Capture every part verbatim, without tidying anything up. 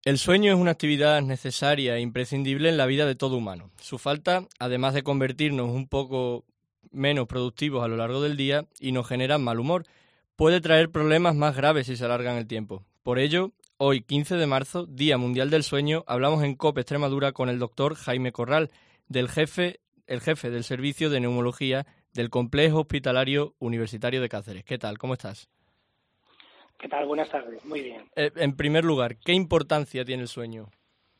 El sueño es una actividad necesaria e imprescindible en la vida de todo humano. Su falta, además de convertirnos un poco menos productivos a lo largo del día y nos genera mal humor, puede traer problemas más graves si se alargan el tiempo. Por ello, hoy, quince de marzo, Día Mundial del Sueño, hablamos en COPE Extremadura con el doctor Jaime Corral, del jefe, el jefe del Servicio de Neumología del Complejo Hospitalario Universitario de Cáceres. ¿Qué tal? ¿Cómo estás? ¿Qué tal? Buenas tardes. Muy bien. Eh, en primer lugar, ¿qué importancia tiene el sueño?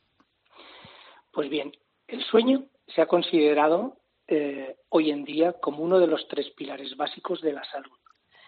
Pues bien, el sueño se ha considerado eh, hoy en día como uno de los tres pilares básicos de la salud.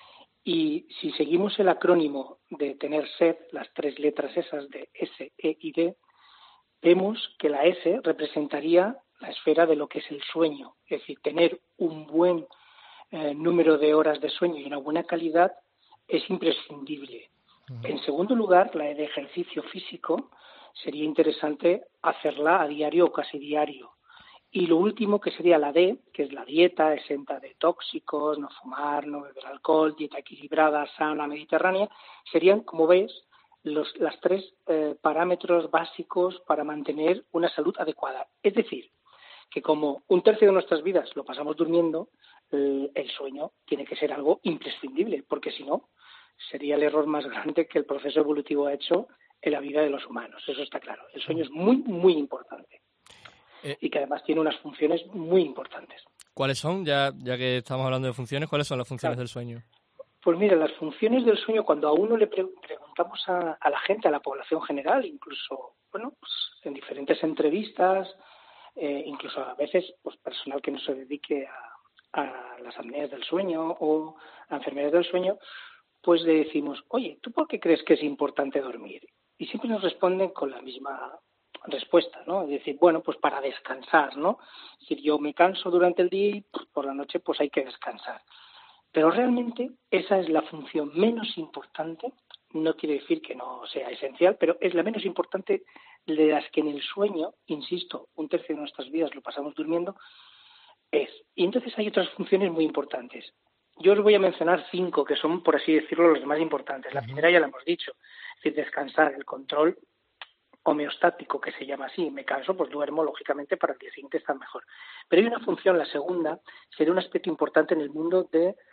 Y si seguimos el acrónimo de tener sed, las tres letras esas de S, E y D, vemos que la S representaría la esfera de lo que es el sueño. Es decir, tener un buen eh, número de horas de sueño y una buena calidad es imprescindible. Uh-huh. En segundo lugar, la de ejercicio físico sería interesante hacerla a diario o casi diario. Y lo último, que sería la D, que es la dieta exenta de tóxicos, no fumar, no beber alcohol, dieta equilibrada, sana, mediterránea, serían, como ves, los las tres eh, parámetros básicos para mantener una salud adecuada. Es decir, que como un tercio de nuestras vidas lo pasamos durmiendo, el, el sueño tiene que ser algo imprescindible, porque si no, sería el error más grande que el proceso evolutivo ha hecho en la vida de los humanos. Eso está claro. El sueño es muy, muy importante. Eh, y que además tiene unas funciones muy importantes. ¿Cuáles son? Ya, ya que estamos hablando de funciones, ¿cuáles son las funciones claro. del sueño? Pues mira, las funciones del sueño, cuando a uno le pre- preguntamos a, a la gente, a la población general, incluso, bueno, pues en diferentes entrevistas, eh, incluso a veces, pues personal que no se dedique a, a las apneas del sueño o a enfermedades del sueño, pues le decimos, oye, ¿tú por qué crees que es importante dormir? Y siempre nos responden con la misma respuesta, ¿no? Es decir, bueno, pues para descansar, ¿no? Es decir, yo me canso durante el día y pues, por la noche pues hay que descansar. Pero realmente esa es la función menos importante, no quiere decir que no sea esencial, pero es la menos importante de las que en el sueño, insisto, un tercio de nuestras vidas lo pasamos durmiendo, es. Y entonces hay otras funciones muy importantes. Yo os voy a mencionar cinco, que son, por así decirlo, los más importantes. La primera ya la hemos dicho, es decir, descansar, el control homeostático, que se llama así. Me canso, pues duermo, lógicamente, para el día siguiente estar mejor. Pero hay una función, la segunda, sería un aspecto importante en el mundo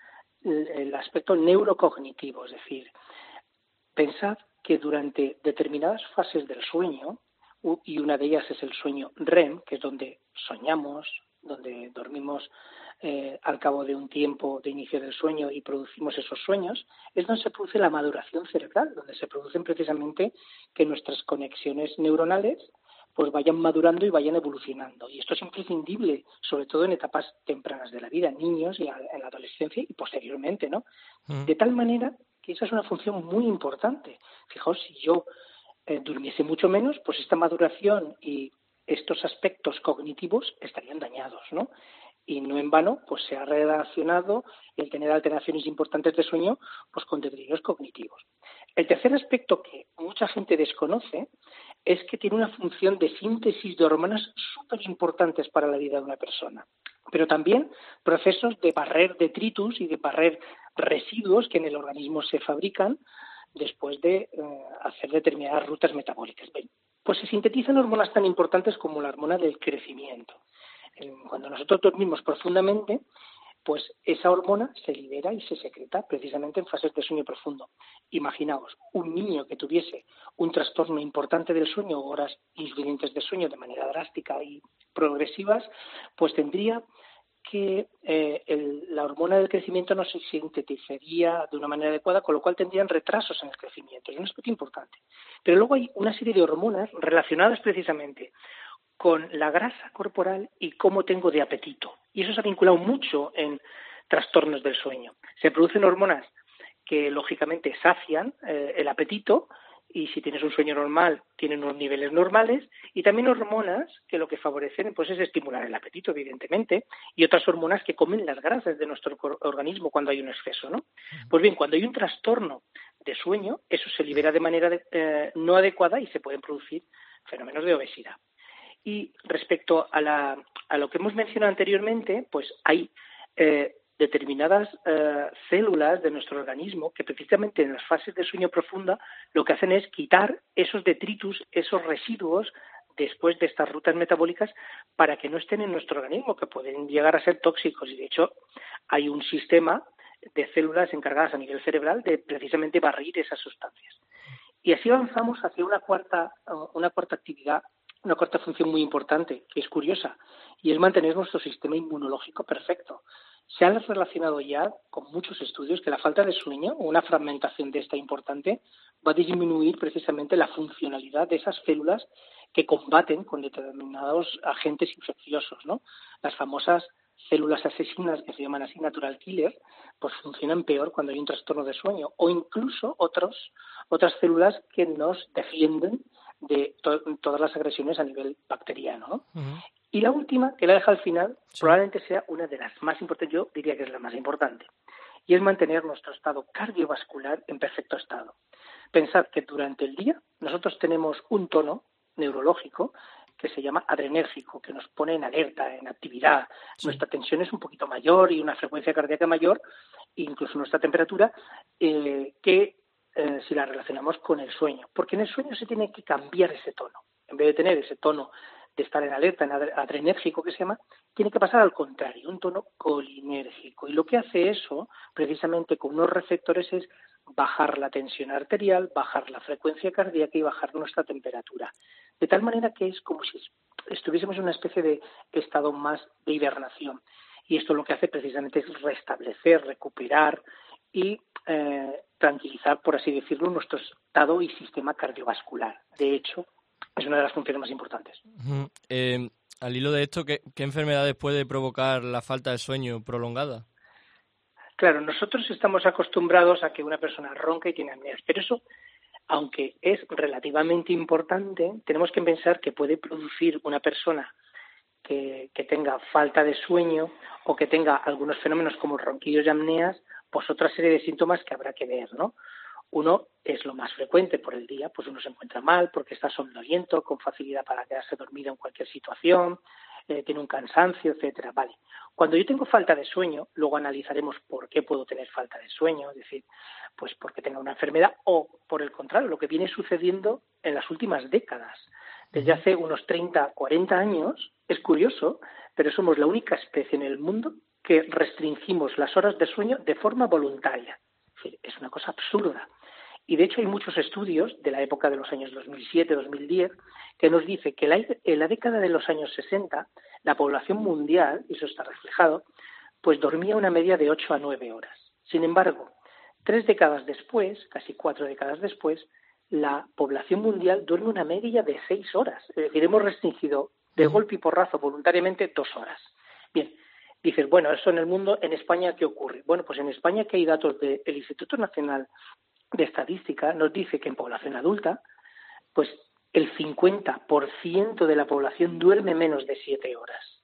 del aspecto neurocognitivo, es decir, pensad que durante determinadas fases del sueño, y una de ellas es el sueño R E M, que es donde soñamos, donde dormimos eh, al cabo de un tiempo de inicio del sueño y producimos esos sueños, es donde se produce la maduración cerebral, donde se producen precisamente que nuestras conexiones neuronales pues vayan madurando y vayan evolucionando. Y esto es imprescindible, sobre todo en etapas tempranas de la vida, en niños y en la adolescencia y posteriormente, ¿no? Mm. De tal manera que esa es una función muy importante. Fijaos, si yo eh, durmiese mucho menos, pues esta maduración y estos aspectos cognitivos estarían dañados, ¿no? Y no en vano, pues se ha relacionado el tener alteraciones importantes de sueño pues con deterioros cognitivos. El tercer aspecto que mucha gente desconoce es que tiene una función de síntesis de hormonas súper importantes para la vida de una persona, pero también procesos de barrer detritus y de barrer residuos que en el organismo se fabrican después de eh, hacer determinadas rutas metabólicas. ¿Ven? Pues se sintetizan hormonas tan importantes como la hormona del crecimiento. Cuando nosotros dormimos profundamente, pues esa hormona se libera y se secreta precisamente en fases de sueño profundo. Imaginaos, un niño que tuviese un trastorno importante del sueño, horas insuficientes de sueño de manera drástica y progresivas, pues tendría que eh, el, la hormona del crecimiento no se sintetizaría de una manera adecuada, con lo cual tendrían retrasos en el crecimiento. Es un aspecto importante. Pero luego hay una serie de hormonas relacionadas precisamente con la grasa corporal y cómo tengo de apetito. Y eso se ha vinculado mucho en trastornos del sueño. Se producen hormonas que, lógicamente, sacian eh, el apetito, y si tienes un sueño normal, tienen unos niveles normales, y también hormonas que lo que favorecen pues, es estimular el apetito, evidentemente, y otras hormonas que comen las grasas de nuestro organismo cuando hay un exceso, ¿no? Pues bien, cuando hay un trastorno de sueño, eso se libera de manera de, eh, no adecuada y se pueden producir fenómenos de obesidad. Y respecto a, la, a lo que hemos mencionado anteriormente, pues hay eh, determinadas eh, células de nuestro organismo que precisamente en las fases de sueño profunda lo que hacen es quitar esos detritus, esos residuos después de estas rutas metabólicas para que no estén en nuestro organismo, que pueden llegar a ser tóxicos. Y de hecho hay un sistema de células encargadas a nivel cerebral de precisamente barrir esas sustancias. Y así avanzamos hacia una cuarta, una cuarta actividad, una cuarta función muy importante, que es curiosa, y es mantener nuestro sistema inmunológico perfecto. Se han relacionado ya con muchos estudios que la falta de sueño o una fragmentación de esta importante va a disminuir precisamente la funcionalidad de esas células que combaten con determinados agentes infecciosos, ¿no? Las famosas células asesinas, que se llaman así natural killer, pues funcionan peor cuando hay un trastorno de sueño, o incluso otros, otras células que nos defienden de to- todas las agresiones a nivel bacteriano, ¿no? Uh-huh. Y la última, que la deja al final, sí. probablemente sea una de las más importantes, yo diría que es la más importante, y es mantener nuestro estado cardiovascular en perfecto estado. Pensad que durante el día nosotros tenemos un tono neurológico que se llama adrenérgico, que nos pone en alerta, en actividad. Sí. Nuestra tensión es un poquito mayor y una frecuencia cardíaca mayor, incluso nuestra temperatura, eh, que eh, si la relacionamos con el sueño. Porque en el sueño se tiene que cambiar ese tono. En vez de tener ese tono de estar en alerta, en adrenérgico que se llama, tiene que pasar al contrario, un tono colinérgico. Y lo que hace eso, precisamente con unos receptores, es bajar la tensión arterial, bajar la frecuencia cardíaca y bajar nuestra temperatura. De tal manera que es como si estuviésemos en una especie de estado más de hibernación. Y esto lo que hace precisamente es restablecer, recuperar y eh, tranquilizar, por así decirlo, nuestro estado y sistema cardiovascular. De hecho, es una de las funciones más importantes. Uh-huh. Eh, al hilo de esto, ¿qué, ¿qué enfermedades puede provocar la falta de sueño prolongada? Claro, nosotros estamos acostumbrados a que una persona ronca y tiene apneas, pero eso, aunque es relativamente importante, tenemos que pensar que puede producir una persona que, que tenga falta de sueño o que tenga algunos fenómenos como ronquidos y apneas, pues otra serie de síntomas que habrá que ver, ¿no? Uno es lo más frecuente por el día, pues uno se encuentra mal porque está somnoliento, con facilidad para quedarse dormido en cualquier situación, eh, tiene un cansancio, etcétera. Vale. Cuando yo tengo falta de sueño, luego analizaremos por qué puedo tener falta de sueño, es decir, pues porque tenga una enfermedad o, por el contrario, lo que viene sucediendo en las últimas décadas. Desde hace unos treinta, cuarenta años, es curioso, pero somos la única especie en el mundo que restringimos las horas de sueño de forma voluntaria. Es decir, es una cosa absurda. Y de hecho hay muchos estudios de la época de los años dos mil siete, dos mil diez que nos dice que la, en la década de los años sesenta la población mundial, y eso está reflejado, pues dormía una media de ocho a nueve horas. Sin embargo, tres décadas después, casi cuatro décadas después, la población mundial duerme una media de seis horas. Es decir, hemos restringido de golpe y porrazo voluntariamente dos horas. Bien, dices, bueno, eso en el mundo, en España, ¿qué ocurre? Bueno, pues en España que hay datos del Instituto Nacional de Estadística nos dice que en población adulta, pues el cincuenta por ciento de la población duerme menos de siete horas.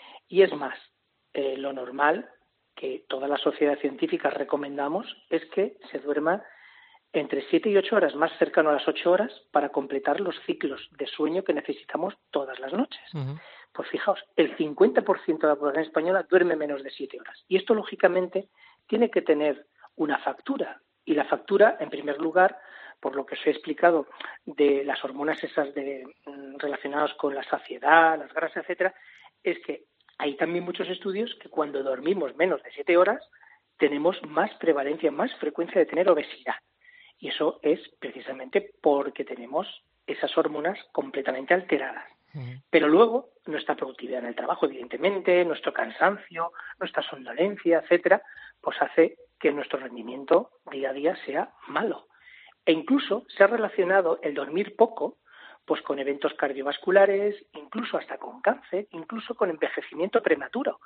Y es más, eh, lo normal que todas las sociedades científicas recomendamos es que se duerma entre siete y ocho horas, más cercano a las ocho horas, para completar los ciclos de sueño que necesitamos todas las noches. Uh-huh. Pues fijaos, el cincuenta por ciento de la población española duerme menos de siete horas. Y esto, lógicamente, tiene que tener una factura. Y la factura, en primer lugar, por lo que os he explicado, de las hormonas esas de, relacionadas con la saciedad, las grasas, etcétera, es que hay también muchos estudios que cuando dormimos menos de siete horas tenemos más prevalencia, más frecuencia de tener obesidad. Y eso es precisamente porque tenemos esas hormonas completamente alteradas. Uh-huh. Pero luego, nuestra productividad en el trabajo, evidentemente, nuestro cansancio, nuestra somnolencia, etcétera, pues hace que nuestro rendimiento día a día sea malo. E incluso se ha relacionado el dormir poco pues con eventos cardiovasculares, incluso hasta con cáncer, incluso con envejecimiento prematuro.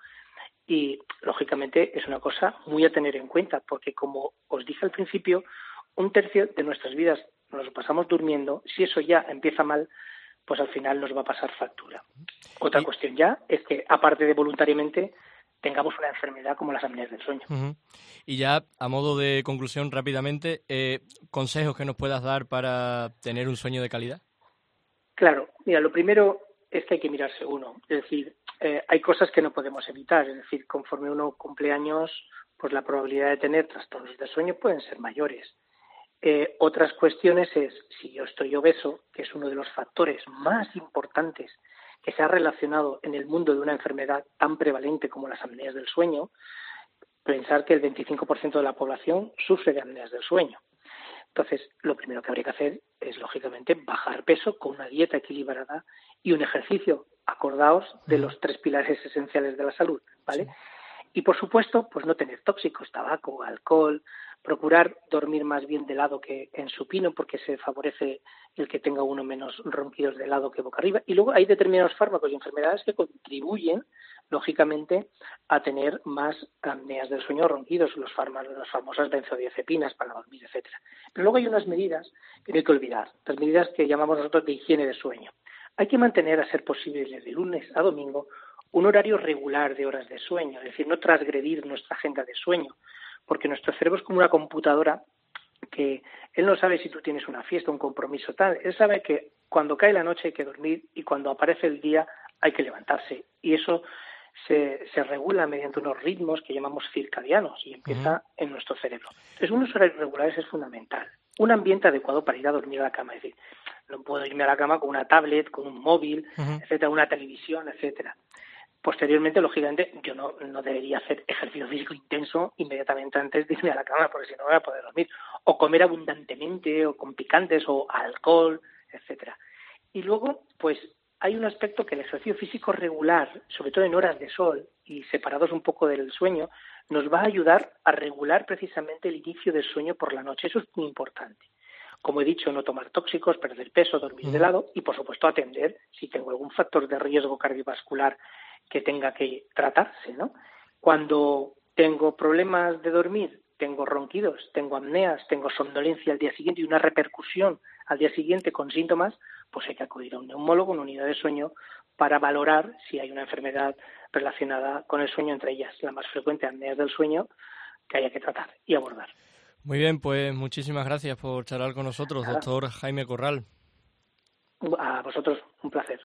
Y, lógicamente, es una cosa muy a tener en cuenta, porque, como os dije al principio, un tercio de nuestras vidas nos lo pasamos durmiendo. Si eso ya empieza mal, pues al final nos va a pasar factura. Otra y... cuestión ya es que, aparte de voluntariamente, tengamos una enfermedad como las apneas del sueño. Uh-huh. Y ya, a modo de conclusión, rápidamente, eh, ¿consejos que nos puedas dar para tener un sueño de calidad? Claro, mira, lo primero es que hay que mirarse uno. Es decir, eh, hay cosas que no podemos evitar, es decir, conforme uno cumple años, pues la probabilidad de tener trastornos de sueño pueden ser mayores. Eh, otras cuestiones es, si yo estoy obeso, que es uno de los factores más importantes que se ha relacionado en el mundo de una enfermedad tan prevalente como las apneas del sueño, pensar que el veinticinco por ciento de la población sufre de apneas del sueño. Entonces, lo primero que habría que hacer es, lógicamente, bajar peso con una dieta equilibrada y un ejercicio. Acordaos de los tres pilares esenciales de la salud, ¿vale? Sí. Y, por supuesto, pues no tener tóxicos, tabaco, alcohol, procurar dormir más bien de lado que en supino, porque se favorece el que tenga uno menos ronquidos de lado que boca arriba. Y luego hay determinados fármacos y enfermedades que contribuyen, lógicamente, a tener más apneas del sueño, ronquidos, los fármacos, las famosas benzodiazepinas para dormir, etcétera. Pero luego hay unas medidas que no hay que olvidar, las medidas que llamamos nosotros de higiene de sueño. Hay que mantener, a ser posible, de lunes a domingo, un horario regular de horas de sueño, es decir, no transgredir nuestra agenda de sueño, porque nuestro cerebro es como una computadora que él no sabe si tú tienes una fiesta, un compromiso tal, él sabe que cuando cae la noche hay que dormir y cuando aparece el día hay que levantarse, y eso se, se regula mediante unos ritmos que llamamos circadianos y empieza uh-huh. en nuestro cerebro. Entonces, unos horarios regulares es fundamental. Un ambiente adecuado para ir a dormir a la cama, es decir, no puedo irme a la cama con una tablet, con un móvil, uh-huh. etcétera, una televisión, etcétera. Posteriormente, lógicamente, yo no, no debería hacer ejercicio físico intenso inmediatamente antes de irme a la cama, porque si no voy a poder dormir. O comer abundantemente, o con picantes, o alcohol, etcétera. Y luego, pues, hay un aspecto que el ejercicio físico regular, sobre todo en horas de sol y separados un poco del sueño, nos va a ayudar a regular precisamente el inicio del sueño por la noche. Eso es muy importante. Como he dicho, no tomar tóxicos, perder peso, dormir de lado y, por supuesto, atender si tengo algún factor de riesgo cardiovascular que tenga que tratarse, ¿no? Cuando tengo problemas de dormir, tengo ronquidos, tengo apneas, tengo somnolencia al día siguiente y una repercusión al día siguiente con síntomas, pues hay que acudir a un neumólogo, una unidad de sueño, para valorar si hay una enfermedad relacionada con el sueño, entre ellas la más frecuente, apneas del sueño, que haya que tratar y abordar. Muy bien, pues muchísimas gracias por charlar con nosotros, Nada. doctor Jaime Corral. A vosotros, un placer.